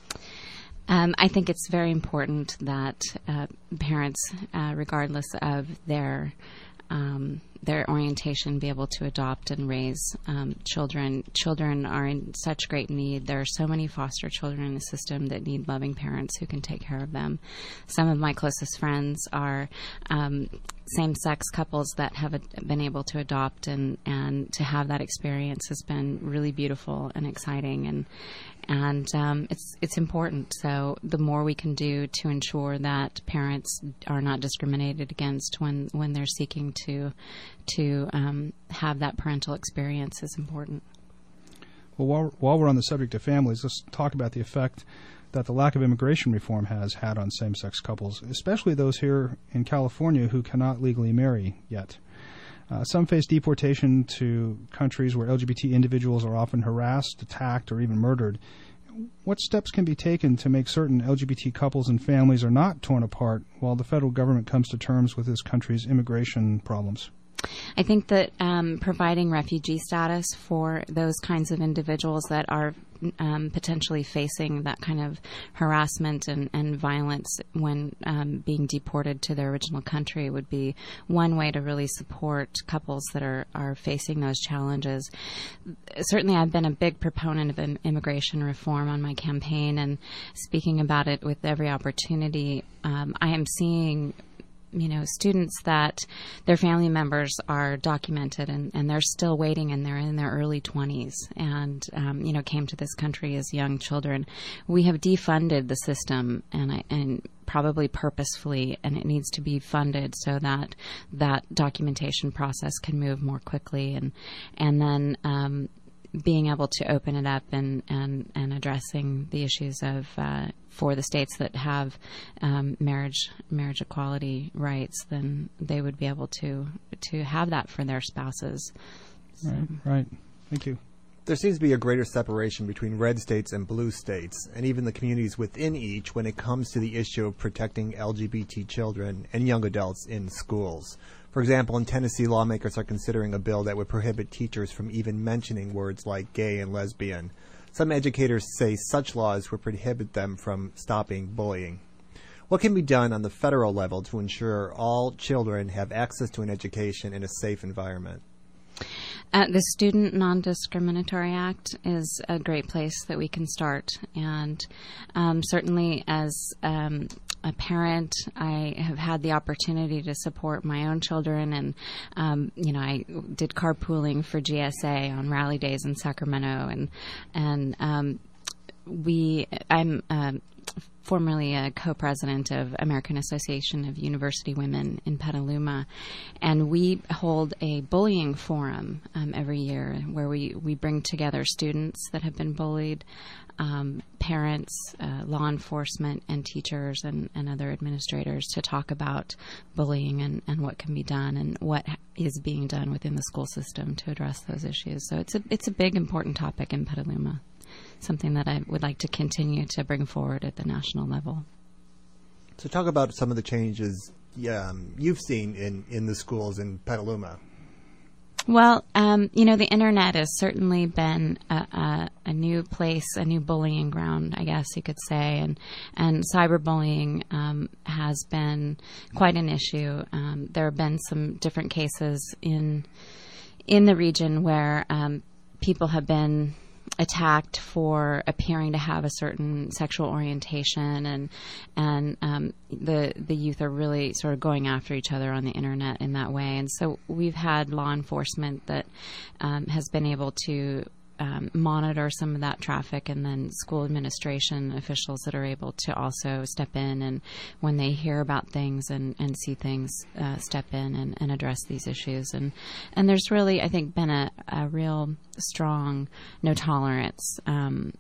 [SPEAKER 7] Um, I think it's very important that uh, parents, uh, regardless of their um, their orientation, be able to adopt and raise um, children. Children are in such great need. There are so many foster children in the system that need loving parents who can take care of them. Some of my closest friends are um, same-sex couples that have a, been able to adopt, and, and to have that experience has been really beautiful and exciting, and and um, it's it's important. So the more we can do to ensure that parents are not discriminated against when, when they're seeking to to um, have that parental experience is important.
[SPEAKER 1] Well, while, while we're on the subject of families, let's talk about the effect that the lack of immigration reform has had on same-sex couples, especially those here in California who cannot legally marry yet. Uh, some face deportation to countries where L G B T individuals are often harassed, attacked, or even murdered. What steps can be taken to make certain L G B T couples and families are not torn apart while the federal government comes to terms with this country's immigration problems?
[SPEAKER 7] I think that um, providing refugee status for those kinds of individuals that are um, potentially facing that kind of harassment and, and violence when um, being deported to their original country would be one way to really support couples that are, are facing those challenges. Certainly, I've been a big proponent of im- immigration reform on my campaign, and speaking about it with every opportunity. Um, I am seeing you know, students that their family members are documented and, and they're still waiting, and they're in their early twenties and, um, you know, came to this country as young children. We have defunded the system, and I, and probably purposefully, and it needs to be funded so that that documentation process can move more quickly, and, and then, um, being able to open it up and, and, and addressing the issues of uh, for the states that have um, marriage marriage equality rights, then they would be able to to have that for their spouses. So.
[SPEAKER 1] Right, right. Thank you.
[SPEAKER 2] There seems to be a greater separation between red states and blue states, and even the communities within each when it comes to the issue of protecting L G B T children and young adults in schools. For example, in Tennessee, lawmakers are considering a bill that would prohibit teachers from even mentioning words like gay and lesbian. Some educators say such laws would prohibit them from stopping bullying. What can be done on the federal level to ensure all children have access to an education in a safe environment?
[SPEAKER 7] Uh, the Student Non-Discriminatory Act is a great place that we can start. And um, certainly as um, a parent, I have had the opportunity to support my own children. And, um, you know, I did carpooling for G S A on rally days in Sacramento. And, and um, we, I'm... Um, formerly a co-president of American Association of University Women in Petaluma, and we hold a bullying forum um, every year where we, we bring together students that have been bullied, um, parents, uh, law enforcement, and teachers and, and other administrators to talk about bullying and, and what can be done and what is being done within the school system to address those issues. So it's a it's a big, important topic in Petaluma. Something that I would like to continue to bring forward at the national level.
[SPEAKER 2] So talk about some of the changes um, you've seen in, in the schools in Petaluma.
[SPEAKER 7] Well, um, you know, the internet has certainly been a, a, a new place, a new bullying ground, I guess you could say, and and cyberbullying um, has been quite an issue. Um, there have been some different cases in in the region where um, people have been attacked for appearing to have a certain sexual orientation, and and um, the the youth are really sort of going after each other on the internet in that way. And so we've had law enforcement that um, has been able to um, monitor some of that traffic, and then school administration officials that are able to also step in and when they hear about things and, and see things, uh, step in and, and address these issues. And and there's really, I think, been a, a real strong no tolerance um,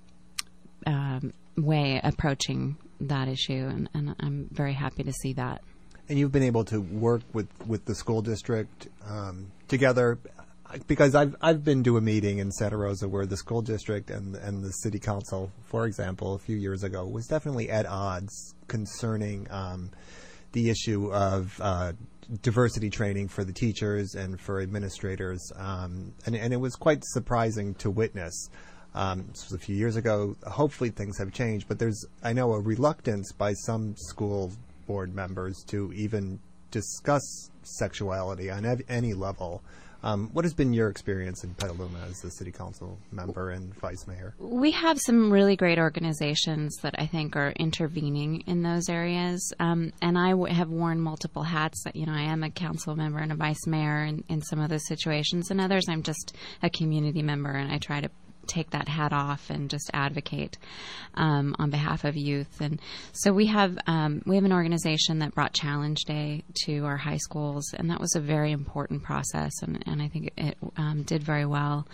[SPEAKER 7] um, way approaching that issue, and, and I'm very happy to see that.
[SPEAKER 2] And you've been able to work with, with the school district um, together, because I've I've been to a meeting in Santa Rosa where the school district and and the city council, for example, a few years ago, was definitely at odds concerning um, the issue of uh, diversity training for the teachers and for administrators, um, and and it was quite surprising to witness. Um, this was a few years ago. Hopefully things have changed, but there's I know a reluctance by some school board members to even discuss sexuality on ev- any level. Um, what has been your experience in Petaluma as a city council member and vice mayor?
[SPEAKER 7] We have some really great organizations that I think are intervening in those areas. Um, and I w- have worn multiple hats. You know, I am a council member and a vice mayor in, in some of those situations. And others, I'm just a community member, and I try to take that hat off and just advocate um, on behalf of youth. And so we have um, we have an organization that brought Challenge Day to our high schools, and that was a very important process, and, and I think it um, did very well.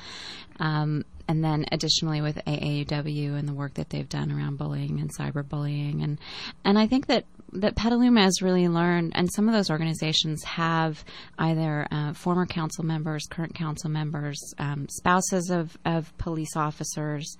[SPEAKER 7] Um, and then additionally with A A U W and the work that they've done around bullying and cyberbullying. And, and I think that, that Petaluma has really learned, and some of those organizations have either uh, former council members, current council members, um, spouses of, of police officers,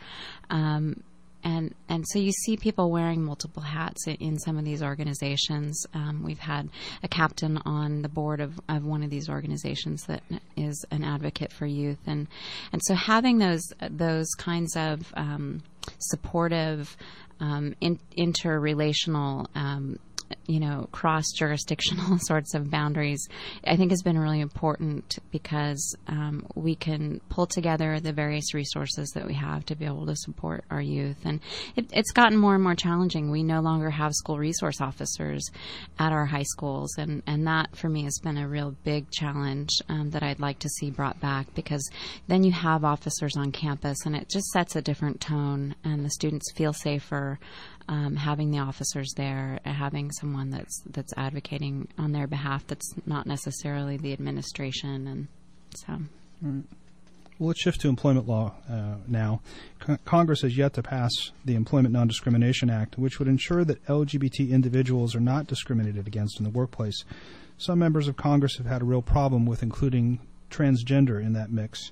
[SPEAKER 7] um, And and so you see people wearing multiple hats in, in some of these organizations. Um, we've had a captain on the board of, of one of these organizations that is an advocate for youth, and and so having those those kinds of um, supportive, um, in, interrelational, um, you know, cross-jurisdictional sorts of boundaries, I think has been really important, because um, we can pull together the various resources that we have to be able to support our youth. And it, it's gotten more and more challenging. We no longer have school resource officers at our high schools, and, and that for me has been a real big challenge um, that I'd like to see brought back, because then you have officers on campus, and it just sets a different tone, and the students feel safer Um, having the officers there, having someone that's that's advocating on their behalf that's not necessarily the administration. And so.
[SPEAKER 1] Right. Well, let's shift to employment law uh, now. Co- Congress has yet to pass the Employment Non-Discrimination Act, which would ensure that L G B T individuals are not discriminated against in the workplace. Some members of Congress have had a real problem with including transgender in that mix.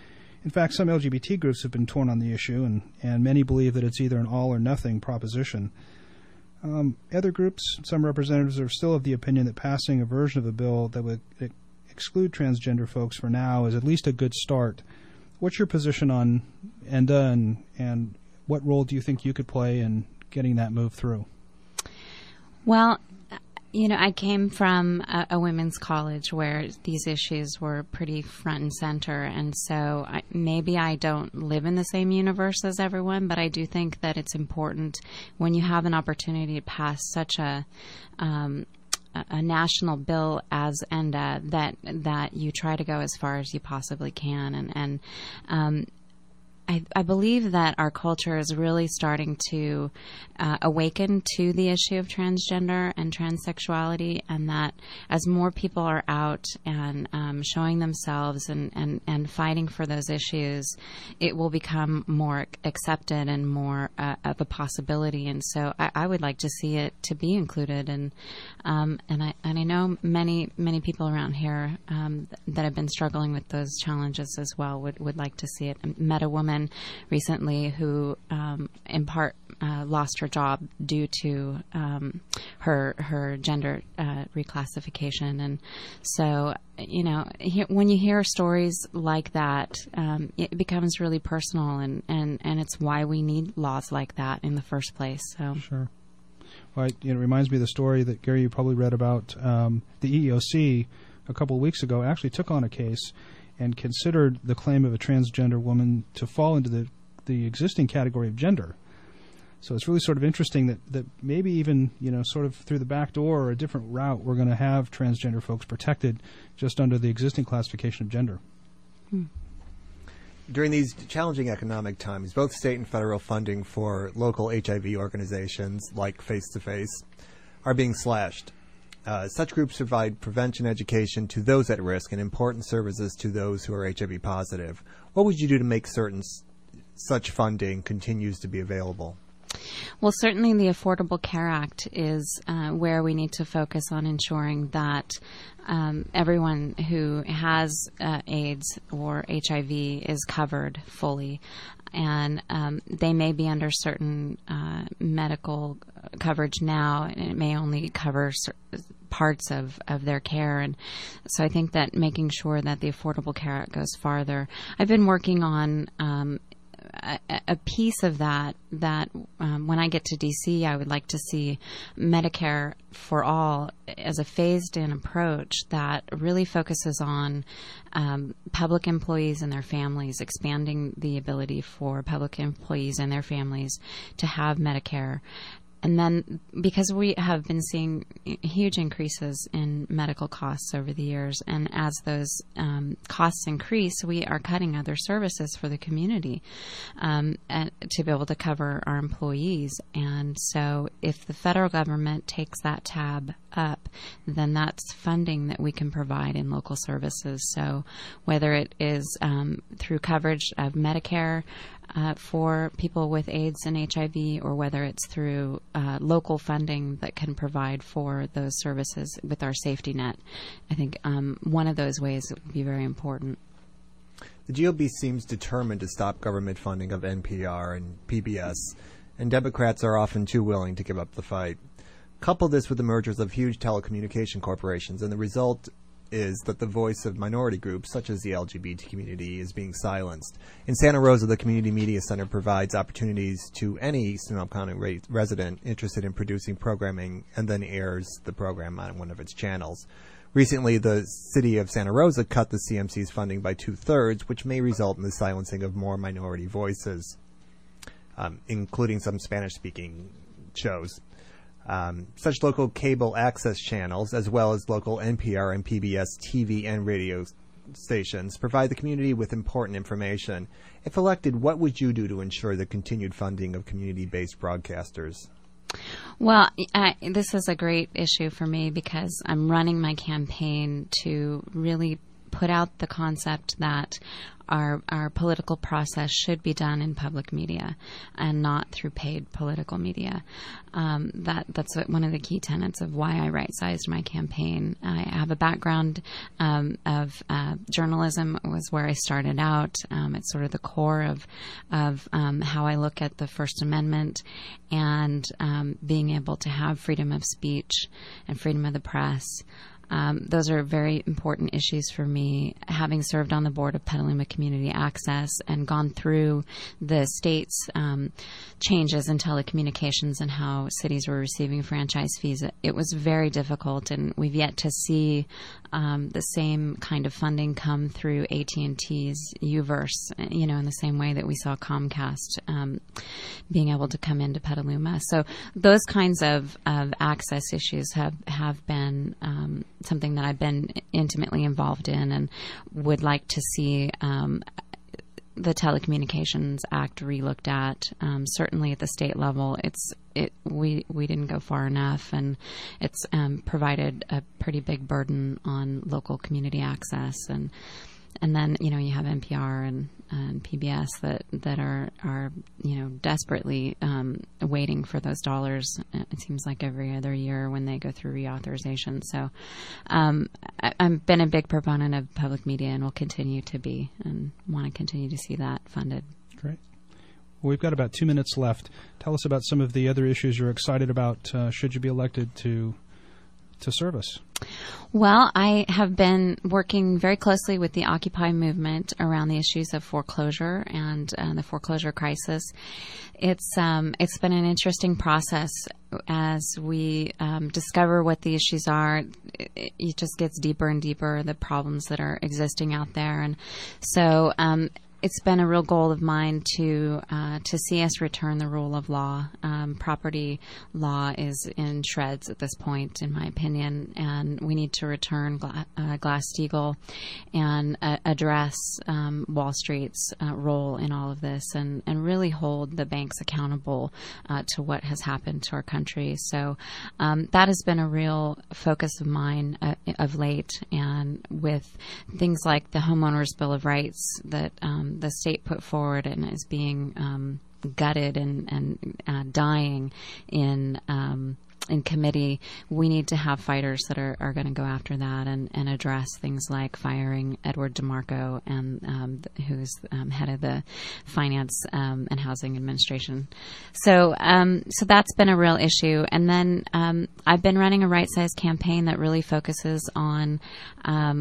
[SPEAKER 1] In fact, some L G B T groups have been torn on the issue, and, and many believe that it's either an all-or-nothing proposition. Um, other groups, some representatives, are still of the opinion that passing a version of a bill that would ex- exclude transgender folks for now is at least a good start. What's your position on E N D A, and, and what role do you think you could play in getting that move through?
[SPEAKER 7] Well, you know, I came from a, a women's college where these issues were pretty front and center, and so I, maybe I don't live in the same universe as everyone, but I do think that it's important when you have an opportunity to pass such a um, a, a national bill as E N D A that that you try to go as far as you possibly can, and and um, I, I believe that our culture is really starting to uh, awaken to the issue of transgender and transsexuality, and that as more people are out and um, showing themselves and, and, and fighting for those issues, it will become more accepted and more uh, of a possibility. And so I, I would like to see it to be included. And um, and I and I know many many people around here um, that have been struggling with those challenges as well would, would like to see it. I met a woman recently who, um, in part, uh, lost her job due to um, her her gender uh, reclassification, and so you know he, when you hear stories like that, um, it becomes really personal, and, and, and it's why we need laws like that in the first place. So
[SPEAKER 1] sure. Well, it, it reminds me of the story that Gary you probably read about. Um, the E E O C a couple of weeks ago actually took on a case and considered the claim of a transgender woman to fall into the, the existing category of gender. So it's really sort of interesting that, that maybe even, you know, sort of through the back door or a different route, we're going to have transgender folks protected just under the existing classification of gender.
[SPEAKER 7] Hmm.
[SPEAKER 2] During these challenging economic times, both state and federal funding for local H I V organizations like Face to Face are being slashed. Uh, such groups provide prevention education to those at risk and important services to those who are H I V positive. What would you do to make certain s- such funding continues to be available?
[SPEAKER 7] Well, certainly the Affordable Care Act is uh, where we need to focus on ensuring that um, everyone who has uh, AIDS or H I V is covered fully. And um, they may be under certain uh, medical coverage now, and it may only cover certain parts of, of their care. And so I think that making sure that the Affordable Care Act goes farther. I've been working on um, a, a piece of that that um, when I get to D C, I would like to see Medicare for all as a phased-in approach that really focuses on um, public employees and their families, expanding the ability for public employees and their families to have Medicare. And then, because we have been seeing huge increases in medical costs over the years, and as those um, costs increase, we are cutting other services for the community um, and to be able to cover our employees. And so, if the federal government takes that tab up, then that's funding that we can provide in local services. So, whether it is um, through coverage of Medicare, Uh, for people with AIDS and H I V, or whether it's through uh, local funding that can provide for those services with our safety net. I think um, one of those ways would be very important.
[SPEAKER 2] The G O P seems determined to stop government funding of N P R and P B S, and Democrats are often too willing to give up the fight. Couple this with the mergers of huge telecommunication corporations, and the result is that the voice of minority groups, such as the L G B T community, is being silenced. In Santa Rosa, the Community Media Center provides opportunities to any Sonoma County re- resident interested in producing programming and then airs the program on one of its channels. Recently, the city of Santa Rosa cut the C M C's funding by two-thirds, which may result in the silencing of more minority voices, um, including some Spanish-speaking shows. Um, such local cable access channels, as well as local N P R and P B S T V and radio stations, provide the community with important information. If elected, what would you do to ensure the continued funding of community-based broadcasters?
[SPEAKER 7] Well, I, this is a great issue for me because I'm running my campaign to really put out the concept that our our political process should be done in public media and not through paid political media. Um, that that's what, one of the key tenets of why I right-sized my campaign. I have a background um, of uh, journalism. Was where I started out. Um, it's sort of the core of of um, how I look at the First Amendment and um, being able to have freedom of speech and freedom of the press. Um, those are very important issues for me. Having served on the board of Petaluma Community Access and gone through the state's um, changes in telecommunications and how cities were receiving franchise fees, it, it was very difficult, and we've yet to see um, the same kind of funding come through A T and T's U-verse, you know, in the same way that we saw Comcast um, being able to come into Petaluma. So those kinds of, of access issues have, have been um, something that I've been intimately involved in and would like to see um, the Telecommunications Act relooked at. Um, certainly at the state level, it's it we we didn't go far enough, and it's um, provided a pretty big burden on local community access. And and then you know you have N P R and, and P B S that that are are you know desperately um, waiting for those dollars. It seems like every other year when they go through reauthorization. So um, I, I've been a big proponent of public media and will continue to be, and want to continue to see that funded.
[SPEAKER 1] Great. Well, we've got about two minutes left. Tell us about some of the other issues you're excited about. Uh, should you be elected to to serve us?
[SPEAKER 7] Well, I have been working very closely with the Occupy movement around the issues of foreclosure and uh, the foreclosure crisis. It's um, it's been an interesting process as we um, discover what the issues are. It, it just gets deeper and deeper, the problems that are existing out there. And so um, it's been a real goal of mine to uh, to see us return the rule of law. Um, property law is in shreds at this point, in my opinion, and we need to return Gla- uh, Glass-Steagall and uh, address um, Wall Street's uh, role in all of this, and, and really hold the banks accountable uh, to what has happened to our country. So um, that has been a real focus of mine uh, of late, and with things like the Homeowners Bill of Rights that um, the state put forward and is being um, gutted and, and uh, dying in um, in committee, we need to have fighters that are, are going to go after that and, and address things like firing Edward DeMarco, and um, who's um, head of the Finance um, and Housing Administration. So, um, so that's been a real issue. And then um, I've been running a right-size campaign that really focuses on Um,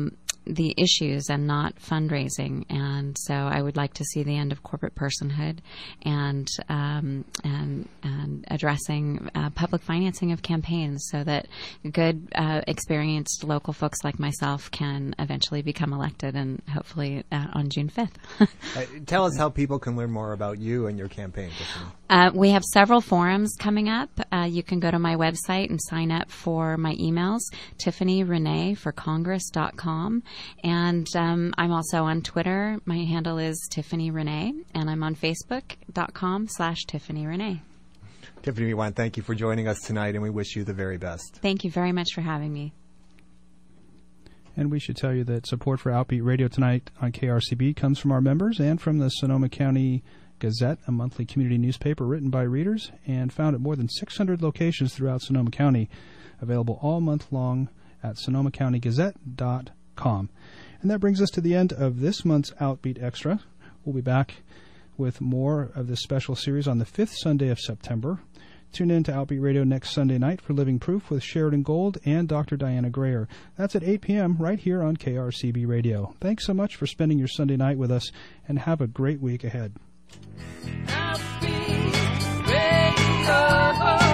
[SPEAKER 7] the issues and not fundraising. And so I would like to see the end of corporate personhood and um, and and addressing uh, public financing of campaigns so that good, uh, experienced local folks like myself can eventually become elected, and hopefully uh, on June fifth.
[SPEAKER 2] uh, tell us how people can learn more about you and your campaign, Tiffany.
[SPEAKER 7] Uh, we have several forums coming up. Uh, you can go to my website and sign up for my emails, tiffany renee for congress dot com. And um, I'm also on Twitter. My handle is Tiffany Renee, and I'm on Facebook.com slash Tiffany Renee.
[SPEAKER 2] Tiffany, we want to thank you for joining us tonight, and we wish you the very best.
[SPEAKER 7] Thank you very much for having me.
[SPEAKER 1] And we should tell you that support for Outbeat Radio tonight on K R C B comes from our members and from the Sonoma County Gazette, a monthly community newspaper written by readers and found at more than six hundred locations throughout Sonoma County, available all month long at sonoma county gazette dot com. And that brings us to the end of this month's Outbeat Extra. We'll be back with more of this special series on the fifth Sunday of September. Tune in to Outbeat Radio next Sunday night for Living Proof with Sheridan Gold and Doctor Diana Grayer. That's at eight p.m. right here on K R C B Radio. Thanks so much for spending your Sunday night with us, and have a great week ahead.
[SPEAKER 4] Outbeat Radio.